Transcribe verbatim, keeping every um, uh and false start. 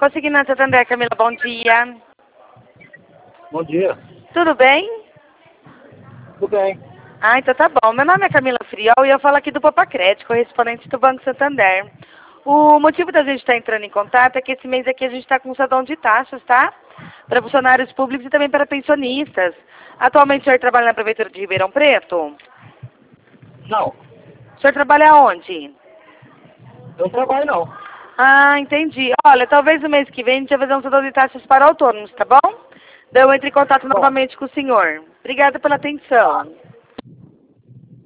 Consignado Santander, Camila, bom dia. Bom dia. Tudo bem? Tudo bem. Ah, então tá bom. Meu nome é Camila Friol e eu falo aqui do Popacred, correspondente do Banco Santander. O motivo da gente estar entrando em contato é que esse mês aqui a gente está com um sadão de taxas, tá? Para funcionários públicos e também para pensionistas. Atualmente o senhor trabalha na Prefeitura de Ribeirão Preto? Não, O senhor trabalha onde? eu não trabalho não. Ah, entendi. Olha, talvez no mês que vem a gente vai fazer um sadão de taxas para autônomos, tá bom? Daí eu entro em contato Bom, novamente com o senhor. Obrigada pela atenção.